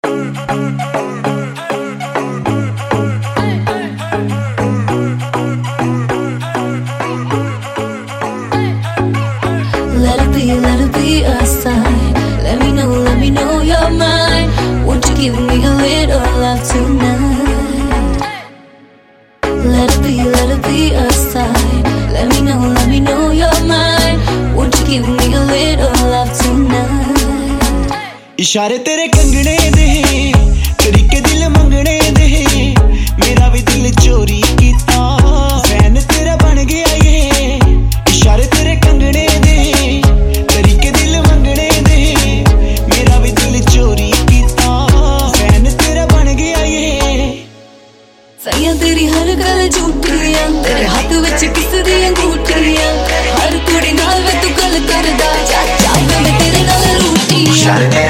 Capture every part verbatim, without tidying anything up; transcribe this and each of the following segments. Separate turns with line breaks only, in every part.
Let it be, let it be a sign. Let me know, let me know you're mine. Won't you give me a little love tonight? Let it be, let it be a sign. Let me know, let me know you're mine. Won't you give me a little love tonight?
इशारे तेरे कंगने दे, तरीके दिल मंगने दे, मेरा भी दिल चोरी कीता, फैन तेरा बन गया ये। इशारे तेरे कंगने दे, तरीके दिल मंगने दे, मेरा भी दिल चोरी कीता, फैन तेरा बन गया ये।
सैया तेरी हर गल झूठियां, तेरे हाथ विच किस दी अंगूठियां, हर कुड़ी नाल वे तू गल करदा, चाचा मैं तेरे नाल रूठियां।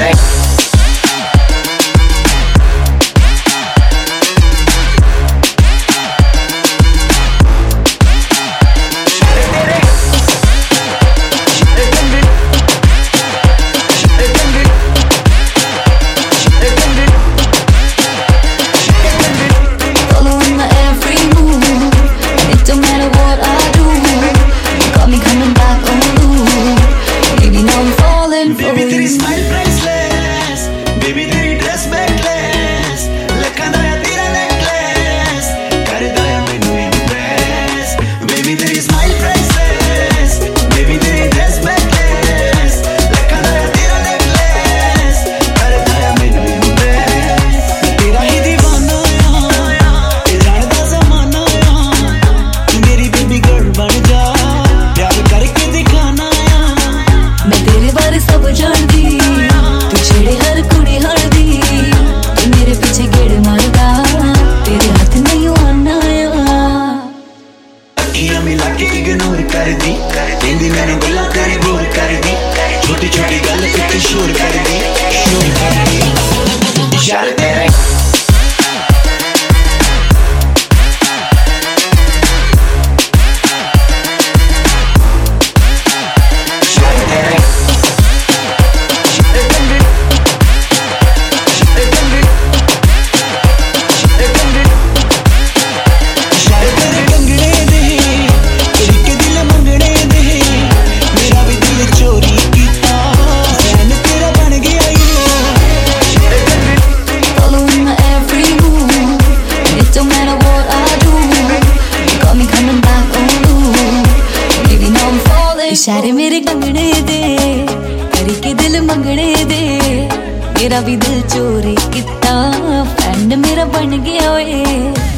Baby तेरी smile priceless, baby तेरी dress backless, लखा दा या तेरा necklace, करदा या मैनू impress। Baby तेरी smile priceless, baby तेरी dress backless, लखा दा या तेरा necklace, करदा या मैनू impress। तेरा ही दीवाना या, ते जानदा ज़माना या, तू मेरी baby girl बन जा, प्यार करके दिखाना या।
मैं तेरे बारे सब जानदी, तू छेड़े हर कुड़ी हड़दी, तू मेरे पीछे गेड़ मारदा, तेरे हाथ नहीं आना या।
अखियां मिला के इग्नोर कर दी, कहंदी मैनू गल्लां तेरी बोर कर दी, छोटी छोटी गल ते शोर कर दी, शोर कर दी। इशारे तेरे
इशारे मेरे कंगने दे, तरीके दिल मंगने दे, मेरा भी दिल चोरी किता, फैन मेरा बन गया ओए।